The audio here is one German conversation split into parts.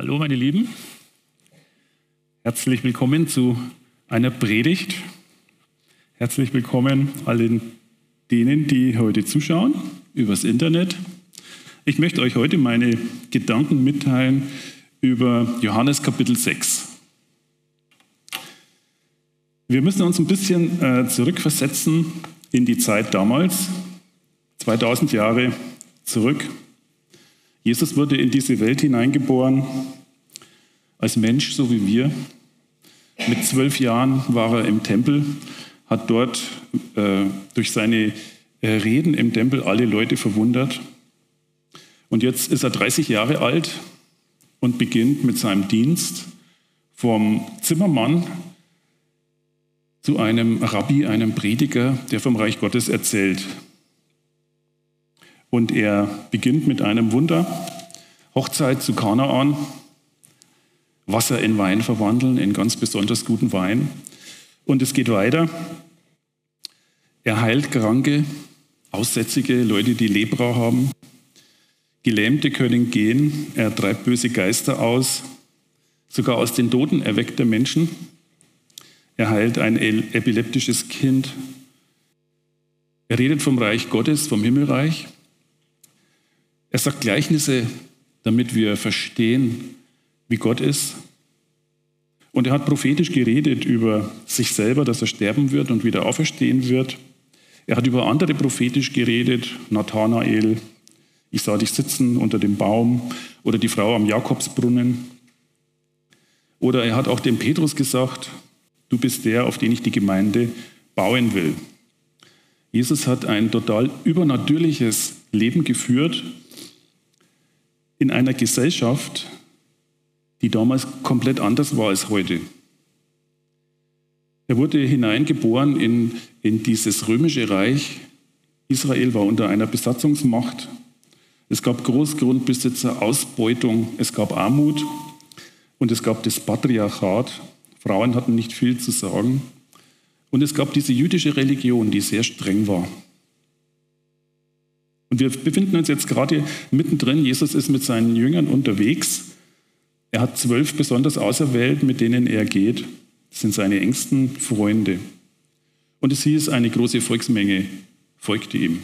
Hallo meine Lieben, herzlich willkommen zu einer Predigt. Herzlich willkommen allen denen, die heute zuschauen übers Internet. Ich möchte euch heute meine Gedanken mitteilen über Johannes Kapitel 6. Wir müssen uns ein bisschen zurückversetzen in die Zeit damals, 2000 Jahre zurück. Jesus wurde in diese Welt hineingeboren, als Mensch, so wie wir. Mit 12 Jahren war er im Tempel, hat dort durch seine Reden im Tempel alle Leute verwundert. Und jetzt ist er 30 Jahre alt und beginnt mit seinem Dienst vom Zimmermann zu einem Rabbi, einem Prediger, der vom Reich Gottes erzählt. Und er beginnt mit einem Wunder, Hochzeit zu Kanaan, Wasser in Wein verwandeln, in ganz besonders guten Wein. Und es geht weiter. Er heilt Kranke, Aussätzige, Leute, die Lepra haben. Gelähmte können gehen, er treibt böse Geister aus, sogar aus den Toten erweckt er Menschen. Er heilt ein epileptisches Kind. Er redet vom Reich Gottes, vom Himmelreich. Er sagt Gleichnisse, damit wir verstehen, wie Gott ist. Und er hat prophetisch geredet über sich selber, dass er sterben wird und wieder auferstehen wird. Er hat über andere prophetisch geredet, Nathanael, ich sah dich sitzen unter dem Baum, oder die Frau am Jakobsbrunnen. Oder er hat auch dem Petrus gesagt, du bist der, auf den ich die Gemeinde bauen will. Jesus hat ein total übernatürliches Leben geführt, in einer Gesellschaft, die damals komplett anders war als heute. Er wurde hineingeboren in dieses römische Reich. Israel war unter einer Besatzungsmacht. Es gab Großgrundbesitzer, Ausbeutung, es gab Armut und es gab das Patriarchat. Frauen hatten nicht viel zu sagen. Und es gab diese jüdische Religion, die sehr streng war. Und wir befinden uns jetzt gerade mittendrin. Jesus ist mit seinen Jüngern unterwegs. Er hat 12 besonders auserwählt, mit denen er geht. Das sind seine engsten Freunde. Und es hieß, eine große Volksmenge folgte ihm.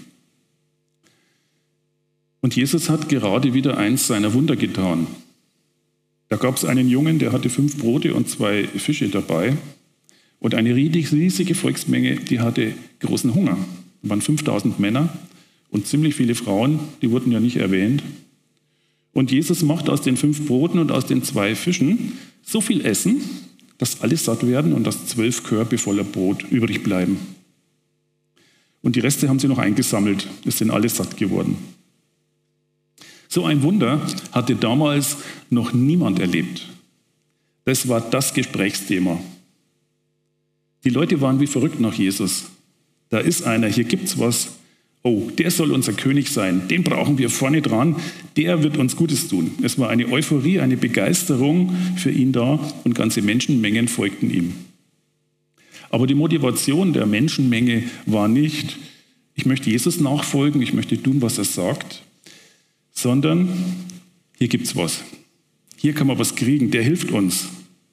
Und Jesus hat gerade wieder eins seiner Wunder getan. Da gab es einen Jungen, der hatte 5 Brote und 2 Fische dabei. Und eine riesige Volksmenge, die hatte großen Hunger. Es waren 5000 Männer. Und ziemlich viele Frauen, die wurden ja nicht erwähnt. Und Jesus macht aus den 5 Broten und aus den 2 Fischen so viel Essen, dass alle satt werden und dass 12 Körbe voller Brot übrig bleiben. Und die Reste haben sie noch eingesammelt. Es sind alle satt geworden. So ein Wunder hatte damals noch niemand erlebt. Das war das Gesprächsthema. Die Leute waren wie verrückt nach Jesus. Da ist einer, hier gibt's was. Oh, der soll unser König sein, den brauchen wir vorne dran, der wird uns Gutes tun. Es war eine Euphorie, eine Begeisterung für ihn da und ganze Menschenmengen folgten ihm. Aber die Motivation der Menschenmenge war nicht, ich möchte Jesus nachfolgen, ich möchte tun, was er sagt, sondern hier gibt's was. Hier kann man was kriegen, der hilft uns.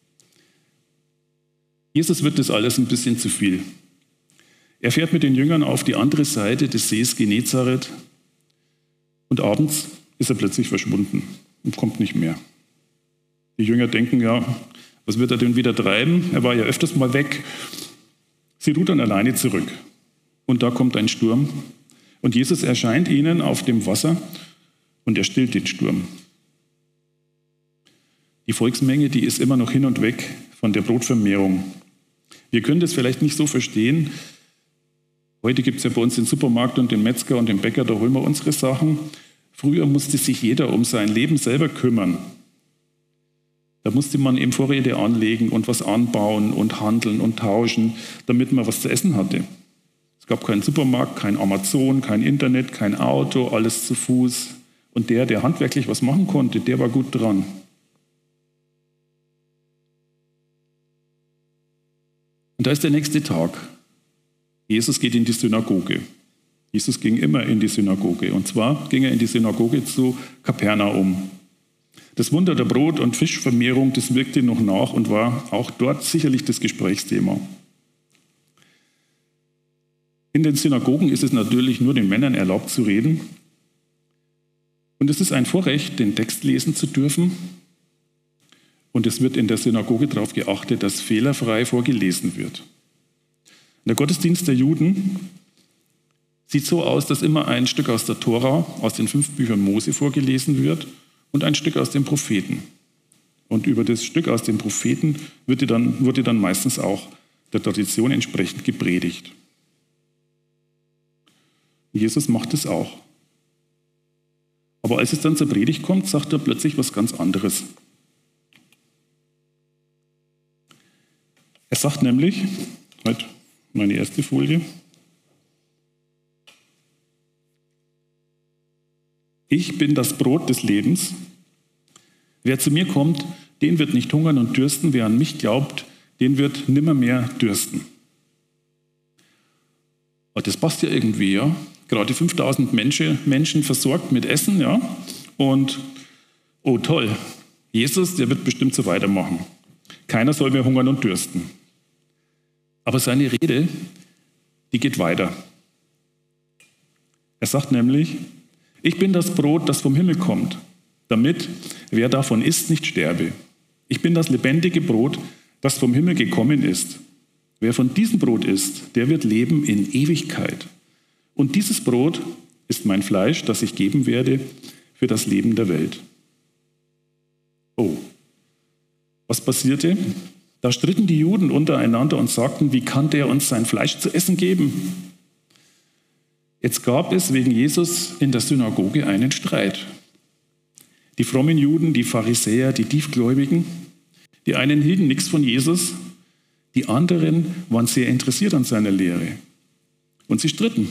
Jesus wird das alles ein bisschen zu viel. Er fährt mit den Jüngern auf die andere Seite des Sees Genezareth und abends ist er plötzlich verschwunden und kommt nicht mehr. Die Jünger denken, ja, was wird er denn wieder treiben? Er war ja öfters mal weg. Sie rudern alleine zurück und da kommt ein Sturm und Jesus erscheint ihnen auf dem Wasser und er stillt den Sturm. Die Volksmenge, die ist immer noch hin und weg von der Brotvermehrung. Wir können das vielleicht nicht so verstehen. Heute gibt es ja bei uns den Supermarkt und den Metzger und den Bäcker, da holen wir unsere Sachen. Früher musste sich jeder um sein Leben selber kümmern. Da musste man eben Vorräte anlegen und was anbauen und handeln und tauschen, damit man was zu essen hatte. Es gab keinen Supermarkt, kein Amazon, kein Internet, kein Auto, alles zu Fuß. Und der handwerklich was machen konnte, der war gut dran. Und da ist der nächste Tag. Jesus geht in die Synagoge. Jesus ging immer in die Synagoge. Und zwar ging er in die Synagoge zu Kapernaum. Das Wunder der Brot- und Fischvermehrung, das wirkte noch nach und war auch dort sicherlich das Gesprächsthema. In den Synagogen ist es natürlich nur den Männern erlaubt zu reden. Und es ist ein Vorrecht, den Text lesen zu dürfen. Und es wird in der Synagoge darauf geachtet, dass fehlerfrei vorgelesen wird. Der Gottesdienst der Juden sieht so aus, dass immer ein Stück aus der Tora, aus den 5 Büchern Mose vorgelesen wird und ein Stück aus den Propheten. Und über das Stück aus den Propheten wurde dann meistens auch der Tradition entsprechend gepredigt. Jesus macht es auch. Aber als es dann zur Predigt kommt, sagt er plötzlich was ganz anderes. Er sagt nämlich, heute meine erste Folie, ich bin das Brot des Lebens. Wer zu mir kommt, den wird nicht hungern und dürsten. Wer an mich glaubt, den wird nimmermehr dürsten. Und das passt ja irgendwie, ja. Gerade 5000 Menschen versorgt mit Essen, ja. Und, oh toll, Jesus, der wird bestimmt so weitermachen. Keiner soll mehr hungern und dürsten. Aber seine Rede, die geht weiter. Er sagt nämlich, ich bin das Brot, das vom Himmel kommt, damit, wer davon isst, nicht sterbe. Ich bin das lebendige Brot, das vom Himmel gekommen ist. Wer von diesem Brot isst, der wird leben in Ewigkeit. Und dieses Brot ist mein Fleisch, das ich geben werde für das Leben der Welt. Oh, was passierte? Da stritten die Juden untereinander und sagten, wie kann der uns sein Fleisch zu essen geben? Jetzt gab es wegen Jesus in der Synagoge einen Streit. Die frommen Juden, die Pharisäer, die Tiefgläubigen, die einen hielten nichts von Jesus, die anderen waren sehr interessiert an seiner Lehre. Und sie stritten.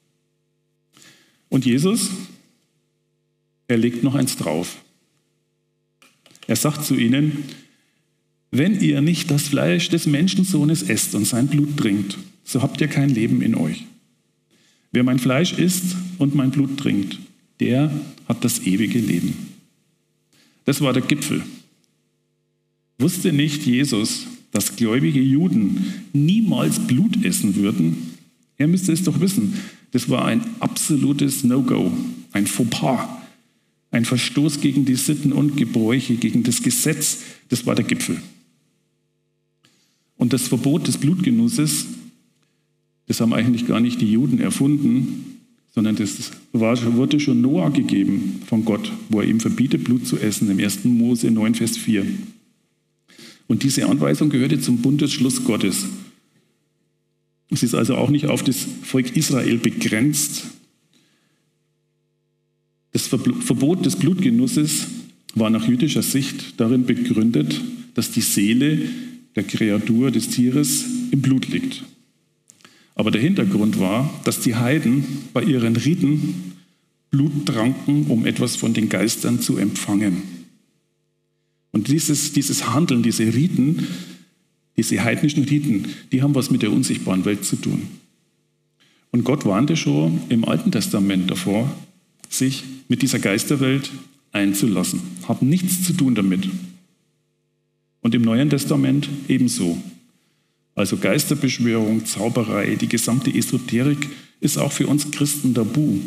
Und Jesus, er legt noch eins drauf. Er sagt zu ihnen, wenn ihr nicht das Fleisch des Menschensohnes esst und sein Blut trinkt, so habt ihr kein Leben in euch. Wer mein Fleisch isst und mein Blut trinkt, der hat das ewige Leben. Das war der Gipfel. Wusste nicht Jesus, dass gläubige Juden niemals Blut essen würden? Er müsste es doch wissen. Das war ein absolutes No-Go, ein Fauxpas, ein Verstoß gegen die Sitten und Gebräuche, gegen das Gesetz. Das war der Gipfel. Und das Verbot des Blutgenusses, das haben eigentlich gar nicht die Juden erfunden, sondern das wurde schon Noah gegeben von Gott, wo er ihm verbietet, Blut zu essen, im 1. Mose 9, Vers 4. Und diese Anweisung gehörte zum Bundesschluss Gottes. Es ist also auch nicht auf das Volk Israel begrenzt. Das Verbot des Blutgenusses war nach jüdischer Sicht darin begründet, dass die Seele der Kreatur, des Tieres, im Blut liegt. Aber der Hintergrund war, dass die Heiden bei ihren Riten Blut tranken, um etwas von den Geistern zu empfangen. Und dieses Handeln, diese Riten, diese heidnischen Riten, die haben was mit der unsichtbaren Welt zu tun. Und Gott warnte schon im Alten Testament davor, sich mit dieser Geisterwelt einzulassen. Hat nichts zu tun damit. Und im Neuen Testament ebenso. Also Geisterbeschwörung, Zauberei, die gesamte Esoterik ist auch für uns Christen tabu.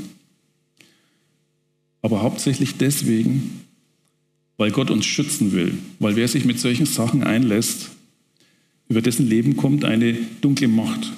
Aber hauptsächlich deswegen, weil Gott uns schützen will. Weil wer sich mit solchen Sachen einlässt, über dessen Leben kommt eine dunkle Macht.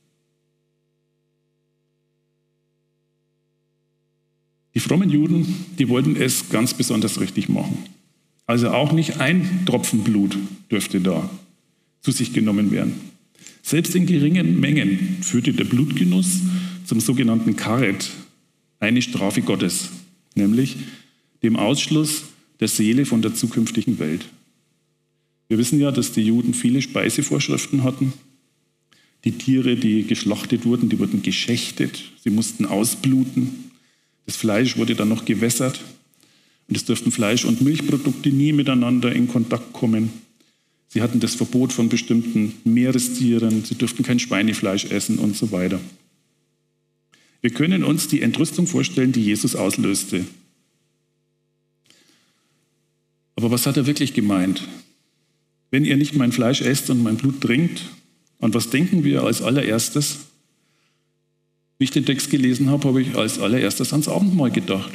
Die frommen Juden, die wollten es ganz besonders richtig machen. Also auch nicht ein Tropfen Blut dürfte da zu sich genommen werden. Selbst in geringen Mengen führte der Blutgenuss zum sogenannten Karet, eine Strafe Gottes, nämlich dem Ausschluss der Seele von der zukünftigen Welt. Wir wissen ja, dass die Juden viele Speisevorschriften hatten. Die Tiere, die geschlachtet wurden, die wurden geschächtet, sie mussten ausbluten. Das Fleisch wurde dann noch gewässert und es durften Fleisch- und Milchprodukte nie miteinander in Kontakt kommen. Sie hatten das Verbot von bestimmten Meerestieren, sie durften kein Schweinefleisch essen und so weiter. Wir können uns die Entrüstung vorstellen, die Jesus auslöste. Aber was hat er wirklich gemeint? Wenn ihr nicht mein Fleisch esst und mein Blut trinkt, an was denken wir als allererstes? Wie ich den Text gelesen habe, habe ich als allererstes ans Abendmahl gedacht.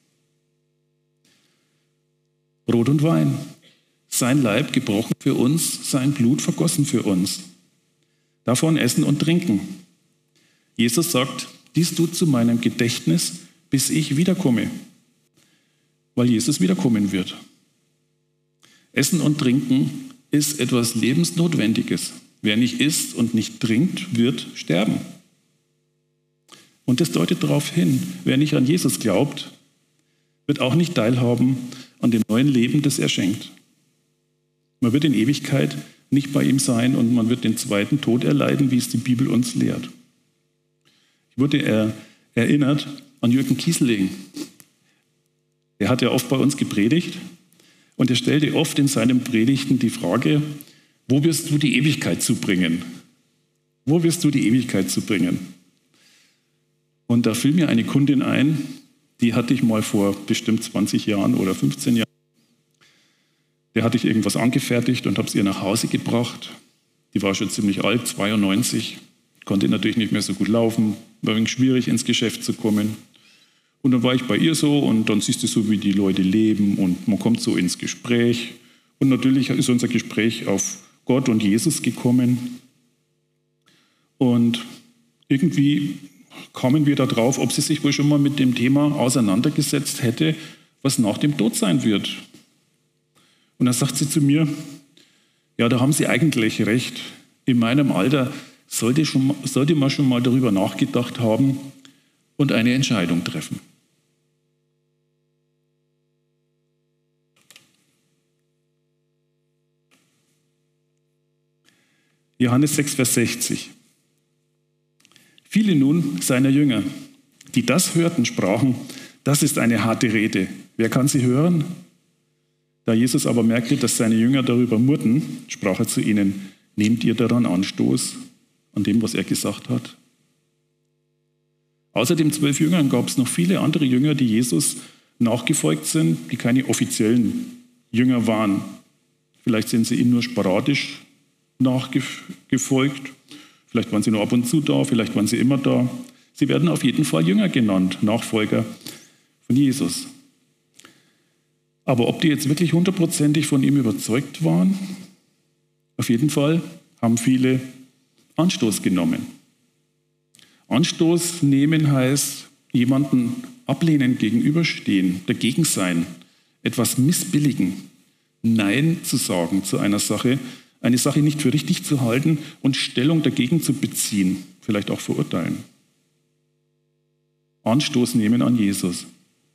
Brot und Wein. Sein Leib gebrochen für uns, sein Blut vergossen für uns. Davon essen und trinken. Jesus sagt, dies tut zu meinem Gedächtnis, bis ich wiederkomme. Weil Jesus wiederkommen wird. Essen und Trinken ist etwas Lebensnotwendiges. Wer nicht isst und nicht trinkt, wird sterben. Und das deutet darauf hin, wer nicht an Jesus glaubt, wird auch nicht teilhaben an dem neuen Leben, das er schenkt. Man wird in Ewigkeit nicht bei ihm sein und man wird den zweiten Tod erleiden, wie es die Bibel uns lehrt. Ich wurde erinnert an Jürgen Kieseling. Er hat ja oft bei uns gepredigt und er stellte oft in seinen Predigten die Frage, wo wirst du die Ewigkeit zubringen? Wo wirst du die Ewigkeit zubringen? Und da fiel mir eine Kundin ein, die hatte ich mal vor bestimmt 20 Jahren oder 15 Jahren. Der hatte ich irgendwas angefertigt und habe es ihr nach Hause gebracht. Die war schon ziemlich alt, 92, konnte natürlich nicht mehr so gut laufen, war ein wenig schwierig ins Geschäft zu kommen. Und dann war ich bei ihr so und dann siehst du so, wie die Leute leben und man kommt so ins Gespräch. Und natürlich ist unser Gespräch auf Gott und Jesus gekommen. Und irgendwie kamen wir da drauf, ob sie sich wohl schon mal mit dem Thema auseinandergesetzt hätte, was nach dem Tod sein wird. Und dann sagt sie zu mir, ja, da haben Sie eigentlich recht. In meinem Alter sollte man schon mal darüber nachgedacht haben und eine Entscheidung treffen. Johannes 6, Vers 60. Viele nun seiner Jünger, die das hörten, sprachen, das ist eine harte Rede. Wer kann sie hören? Da Jesus aber merkte, dass seine Jünger darüber murrten, sprach er zu ihnen, nehmt ihr daran Anstoß, an dem, was er gesagt hat? Außer den 12 Jüngern gab es noch viele andere Jünger, die Jesus nachgefolgt sind, die keine offiziellen Jünger waren. Vielleicht sind sie ihm nur sporadisch nachgefolgt, vielleicht waren sie nur ab und zu da, vielleicht waren sie immer da. Sie werden auf jeden Fall Jünger genannt, Nachfolger von Jesus. Aber ob die jetzt wirklich hundertprozentig von ihm überzeugt waren, auf jeden Fall haben viele Anstoß genommen. Anstoß nehmen heißt, jemanden ablehnen, gegenüberstehen, dagegen sein, etwas missbilligen, Nein zu sagen zu einer Sache, eine Sache nicht für richtig zu halten und Stellung dagegen zu beziehen, vielleicht auch verurteilen. Anstoß nehmen an Jesus.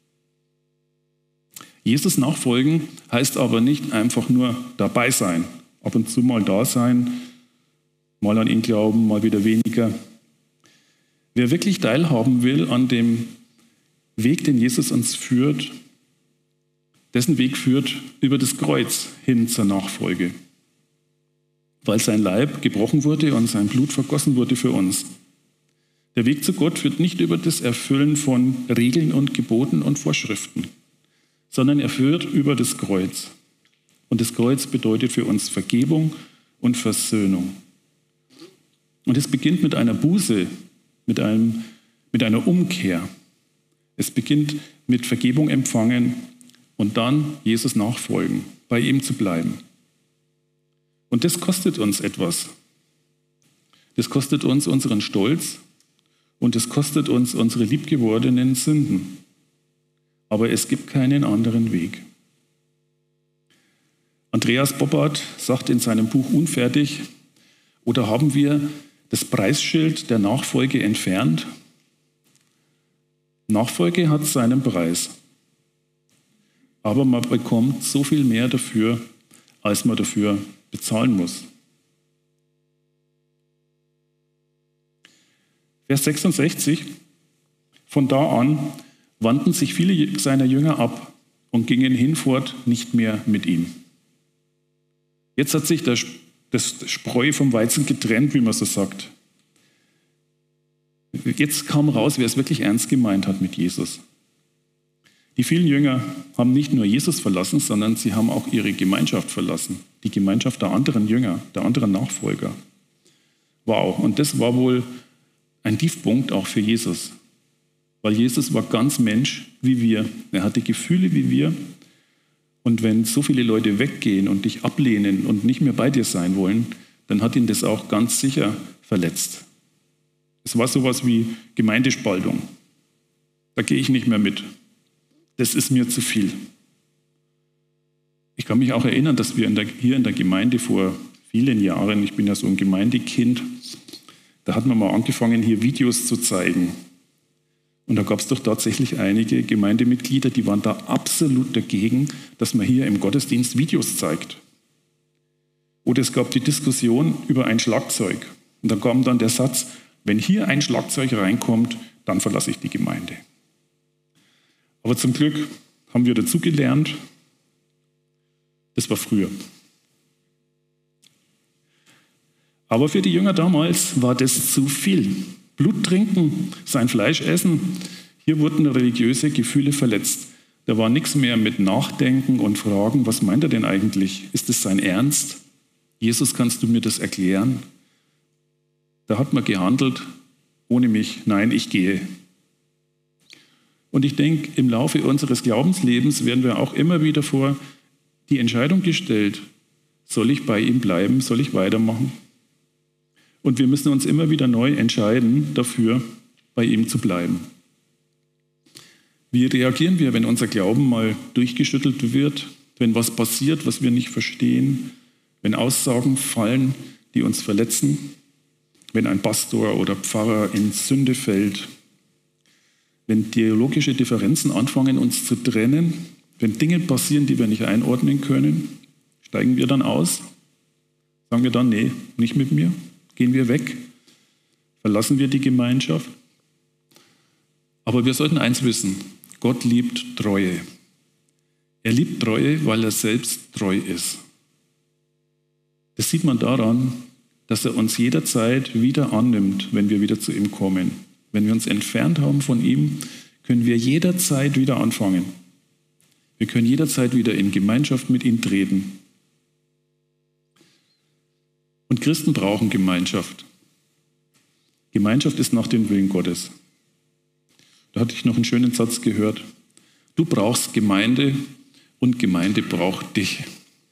Jesus nachfolgen heißt aber nicht einfach nur dabei sein, ab und zu mal da sein, mal an ihn glauben, mal wieder weniger. Wer wirklich teilhaben will an dem Weg, den Jesus uns führt, dessen Weg führt über das Kreuz hin zur Nachfolge, weil sein Leib gebrochen wurde und sein Blut vergossen wurde für uns. Der Weg zu Gott führt nicht über das Erfüllen von Regeln und Geboten und Vorschriften, sondern er führt über das Kreuz. Und das Kreuz bedeutet für uns Vergebung und Versöhnung. Und es beginnt mit einer Buße, mit einer Umkehr. Es beginnt mit Vergebung empfangen und dann Jesus nachfolgen, bei ihm zu bleiben. Und das kostet uns etwas. Das kostet uns unseren Stolz und es kostet uns unsere liebgewordenen Sünden. Aber es gibt keinen anderen Weg. Andreas Boppard sagt in seinem Buch Unfertig, oder haben wir das Preisschild der Nachfolge entfernt? Nachfolge hat seinen Preis. Aber man bekommt so viel mehr dafür, als man dafür bezahlen muss. Vers 66, von da an wandten sich viele seiner Jünger ab und gingen hinfort nicht mehr mit ihm. Jetzt hat sich das Spreu vom Weizen getrennt, wie man so sagt. Jetzt kam raus, wer es wirklich ernst gemeint hat mit Jesus. Die vielen Jünger haben nicht nur Jesus verlassen, sondern sie haben auch ihre Gemeinschaft verlassen. Die Gemeinschaft der anderen Jünger, der anderen Nachfolger. Wow, und das war wohl ein Tiefpunkt auch für Jesus. Weil Jesus war ganz Mensch wie wir. Er hatte Gefühle wie wir. Und wenn so viele Leute weggehen und dich ablehnen und nicht mehr bei dir sein wollen, dann hat ihn das auch ganz sicher verletzt. Es war sowas wie Gemeindespaltung. Da gehe ich nicht mehr mit. Das ist mir zu viel. Ich kann mich auch erinnern, dass wir hier in der Gemeinde vor vielen Jahren, ich bin ja so ein Gemeindekind, da hat man mal angefangen, hier Videos zu zeigen. Und da gab es doch tatsächlich einige Gemeindemitglieder, die waren da absolut dagegen, dass man hier im Gottesdienst Videos zeigt. Oder es gab die Diskussion über ein Schlagzeug. Und da kam dann der Satz, wenn hier ein Schlagzeug reinkommt, dann verlasse ich die Gemeinde. Aber zum Glück haben wir dazugelernt, das war früher. Aber für die Jünger damals war das zu viel. Blut trinken, sein Fleisch essen, hier wurden religiöse Gefühle verletzt. Da war nichts mehr mit Nachdenken und Fragen, was meint er denn eigentlich? Ist das sein Ernst? Jesus, kannst du mir das erklären? Da hat man gehandelt, ohne mich, nein, ich gehe. Und ich denke, im Laufe unseres Glaubenslebens werden wir auch immer wieder vor die Entscheidung gestellt, soll ich bei ihm bleiben, soll ich weitermachen? Und wir müssen uns immer wieder neu entscheiden dafür, bei ihm zu bleiben. Wie reagieren wir, wenn unser Glauben mal durchgeschüttelt wird, wenn was passiert, was wir nicht verstehen, wenn Aussagen fallen, die uns verletzen, wenn ein Pastor oder Pfarrer in Sünde fällt, wenn theologische Differenzen anfangen, uns zu trennen, wenn Dinge passieren, die wir nicht einordnen können, steigen wir dann aus? Sagen wir dann, nee, nicht mit mir? Gehen wir weg? Verlassen wir die Gemeinschaft? Aber wir sollten eins wissen, Gott liebt Treue. Er liebt Treue, weil er selbst treu ist. Das sieht man daran, dass er uns jederzeit wieder annimmt, wenn wir wieder zu ihm kommen. Wenn wir uns entfernt haben von ihm, können wir jederzeit wieder anfangen. Wir können jederzeit wieder in Gemeinschaft mit ihm treten. Und Christen brauchen Gemeinschaft. Gemeinschaft ist nach dem Willen Gottes. Da hatte ich noch einen schönen Satz gehört. Du brauchst Gemeinde und Gemeinde braucht dich.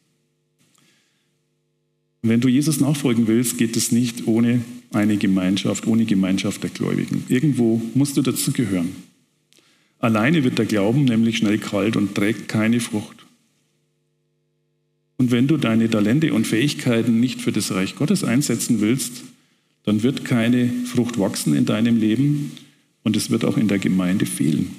Wenn du Jesus nachfolgen willst, geht es nicht ohne eine Gemeinschaft, ohne Gemeinschaft der Gläubigen. Irgendwo musst du dazugehören. Alleine wird der Glauben nämlich schnell kalt und trägt keine Frucht. Und wenn du deine Talente und Fähigkeiten nicht für das Reich Gottes einsetzen willst, dann wird keine Frucht wachsen in deinem Leben und es wird auch in der Gemeinde fehlen.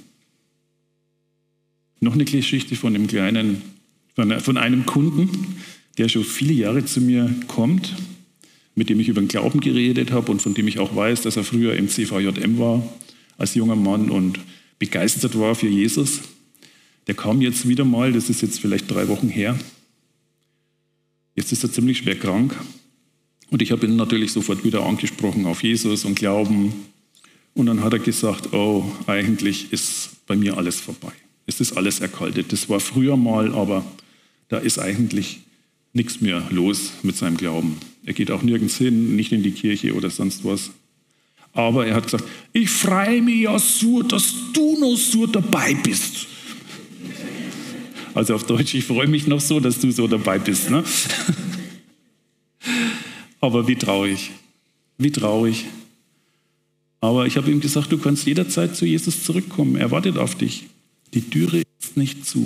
Noch eine Geschichte von einem Kunden, der schon viele Jahre zu mir kommt, mit dem ich über den Glauben geredet habe und von dem ich auch weiß, dass er früher im CVJM war, als junger Mann und begeistert war für Jesus. Der kam jetzt wieder mal, das ist jetzt vielleicht 3 Wochen her. Jetzt ist er ziemlich schwer krank und ich habe ihn natürlich sofort wieder angesprochen auf Jesus und Glauben. Und dann hat er gesagt, oh, eigentlich ist bei mir alles vorbei. Es ist alles erkaltet. Das war früher mal, aber da ist eigentlich nichts mehr los mit seinem Glauben. Er geht auch nirgends hin, nicht in die Kirche oder sonst was. Aber er hat gesagt, ich freue mich ja so, dass du noch so dabei bist. Also auf Deutsch, ich freue mich noch so, dass du so dabei bist. Ne? Aber wie traurig, wie traurig. Aber ich habe ihm gesagt, du kannst jederzeit zu Jesus zurückkommen. Er wartet auf dich. Die Türe ist nicht zu.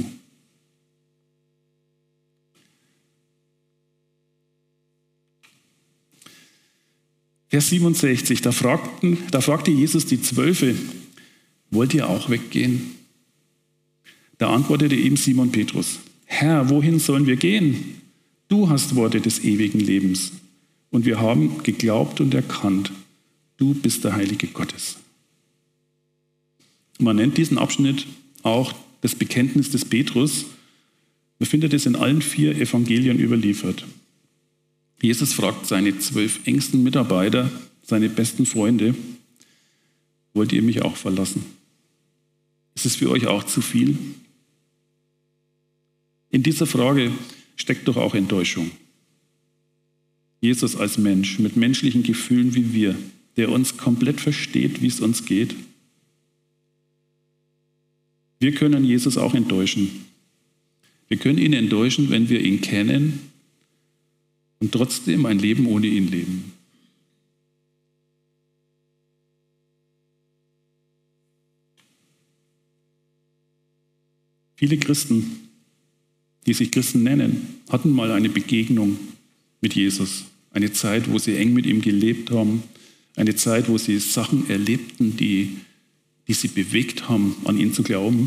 Vers 67, da fragte Jesus die 12, wollt ihr auch weggehen? Da antwortete ihm Simon Petrus, Herr, wohin sollen wir gehen? Du hast Worte des ewigen Lebens. Und wir haben geglaubt und erkannt, du bist der Heilige Gottes. Man nennt diesen Abschnitt auch das Bekenntnis des Petrus. Man findet es in allen 4 Evangelien überliefert. Jesus fragt seine 12 engsten Mitarbeiter, seine besten Freunde, wollt ihr mich auch verlassen? Ist es für euch auch zu viel? In dieser Frage steckt doch auch Enttäuschung. Jesus als Mensch mit menschlichen Gefühlen wie wir, der uns komplett versteht, wie es uns geht. Wir können Jesus auch enttäuschen. Wir können ihn enttäuschen, wenn wir ihn kennen und trotzdem ein Leben ohne ihn leben. Viele Christen, die sich Christen nennen, hatten mal eine Begegnung mit Jesus. Eine Zeit, wo sie eng mit ihm gelebt haben. Eine Zeit, wo sie Sachen erlebten, die sie bewegt haben, an ihn zu glauben.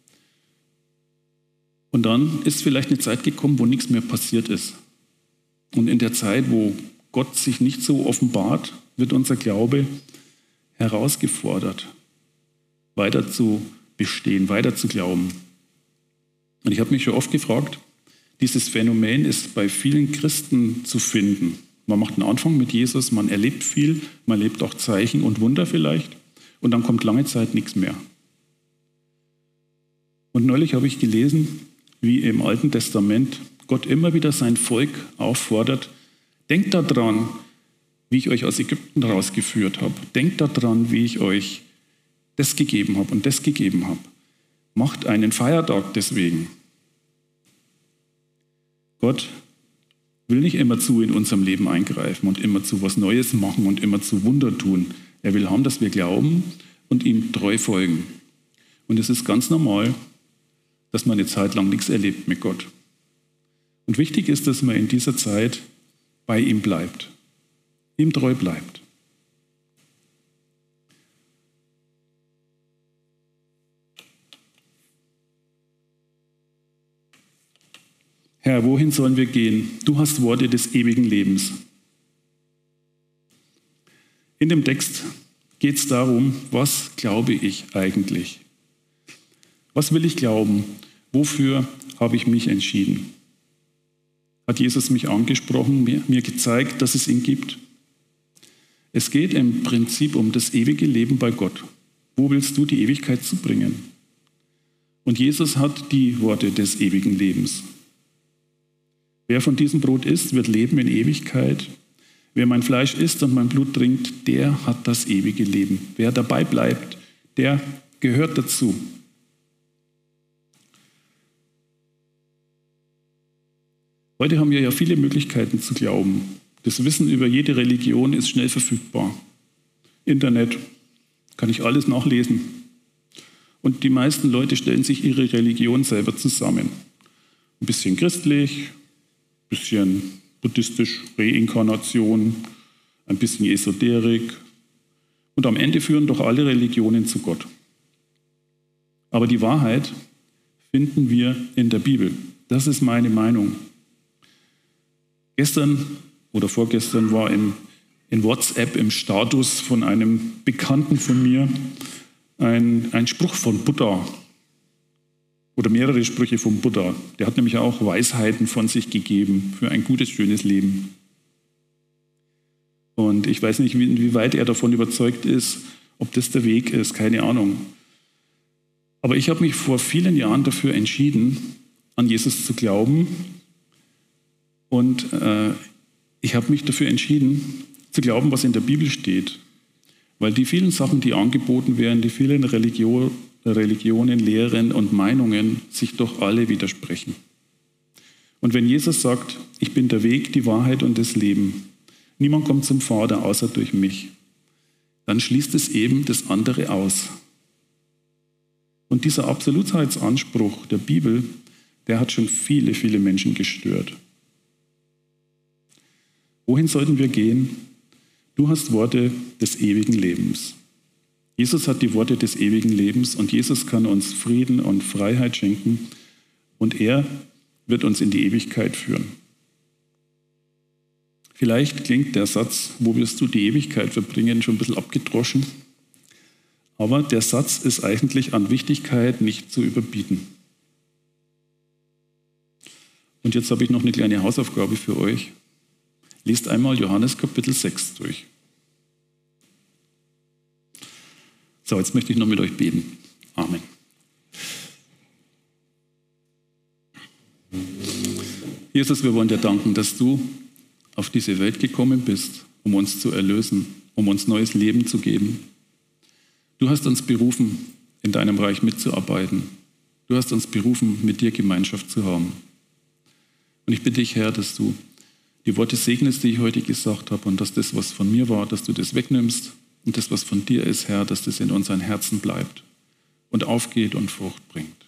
Und dann ist vielleicht eine Zeit gekommen, wo nichts mehr passiert ist. Und in der Zeit, wo Gott sich nicht so offenbart, wird unser Glaube herausgefordert, weiter zu bestehen, weiter zu glauben. Und ich habe mich schon oft gefragt, dieses Phänomen ist bei vielen Christen zu finden. Man macht einen Anfang mit Jesus, man erlebt viel, man erlebt auch Zeichen und Wunder vielleicht und dann kommt lange Zeit nichts mehr. Und neulich habe ich gelesen, wie im Alten Testament Gott immer wieder sein Volk auffordert, denkt daran, wie ich euch aus Ägypten rausgeführt habe. Denkt daran, wie ich euch das gegeben habe und das gegeben habe. Macht einen Feiertag deswegen. Gott will nicht immerzu in unserem Leben eingreifen und immerzu was Neues machen und immerzu Wunder tun. Er will haben, dass wir glauben und ihm treu folgen. Und es ist ganz normal, dass man eine Zeit lang nichts erlebt mit Gott. Und wichtig ist, dass man in dieser Zeit bei ihm bleibt, ihm treu bleibt. Herr, wohin sollen wir gehen? Du hast Worte des ewigen Lebens. In dem Text geht es darum, was glaube ich eigentlich? Was will ich glauben? Wofür habe ich mich entschieden? Hat Jesus mich angesprochen, mir gezeigt, dass es ihn gibt? Es geht im Prinzip um das ewige Leben bei Gott. Wo willst du die Ewigkeit zubringen? Und Jesus hat die Worte des ewigen Lebens. Wer von diesem Brot isst, wird leben in Ewigkeit. Wer mein Fleisch isst und mein Blut trinkt, der hat das ewige Leben. Wer dabei bleibt, der gehört dazu. Heute haben wir ja viele Möglichkeiten zu glauben. Das Wissen über jede Religion ist schnell verfügbar. Internet, kann ich alles nachlesen. Und die meisten Leute stellen sich ihre Religion selber zusammen. Ein bisschen christlich, ein bisschen buddhistisch, Reinkarnation, ein bisschen Esoterik. Und am Ende führen doch alle Religionen zu Gott. Aber die Wahrheit finden wir in der Bibel. Das ist meine Meinung. Gestern oder vorgestern war in WhatsApp im Status von einem Bekannten von mir ein Spruch von Buddha oder mehrere Sprüche von Buddha. Der hat nämlich auch Weisheiten von sich gegeben für ein gutes, schönes Leben. Und ich weiß nicht, inwieweit er davon überzeugt ist, ob das der Weg ist, keine Ahnung. Aber ich habe mich vor vielen Jahren dafür entschieden, an Jesus zu glauben. Und ich habe mich dafür entschieden, zu glauben, was in der Bibel steht. Weil die vielen Sachen, die angeboten werden, die vielen Religionen, Lehren und Meinungen sich doch alle widersprechen. Und wenn Jesus sagt, ich bin der Weg, die Wahrheit und das Leben, niemand kommt zum Vater außer durch mich, dann schließt es eben das andere aus. Und dieser Absolutheitsanspruch der Bibel, der hat schon viele, viele Menschen gestört. Wohin sollten wir gehen? Du hast Worte des ewigen Lebens. Jesus hat die Worte des ewigen Lebens und Jesus kann uns Frieden und Freiheit schenken und er wird uns in die Ewigkeit führen. Vielleicht klingt der Satz, wo wirst du die Ewigkeit verbringen, schon ein bisschen abgedroschen, aber der Satz ist eigentlich an Wichtigkeit nicht zu überbieten. Und jetzt habe ich noch eine kleine Hausaufgabe für euch. Lest einmal Johannes Kapitel 6 durch. So, jetzt möchte ich noch mit euch beten. Amen. Jesus, wir wollen dir danken, dass du auf diese Welt gekommen bist, um uns zu erlösen, um uns neues Leben zu geben. Du hast uns berufen, in deinem Reich mitzuarbeiten. Du hast uns berufen, mit dir Gemeinschaft zu haben. Und ich bitte dich, Herr, dass du die Worte segnest, die ich heute gesagt habe, und dass das, was von mir war, dass du das wegnimmst und das, was von dir ist, Herr, dass das in unseren Herzen bleibt und aufgeht und Frucht bringt.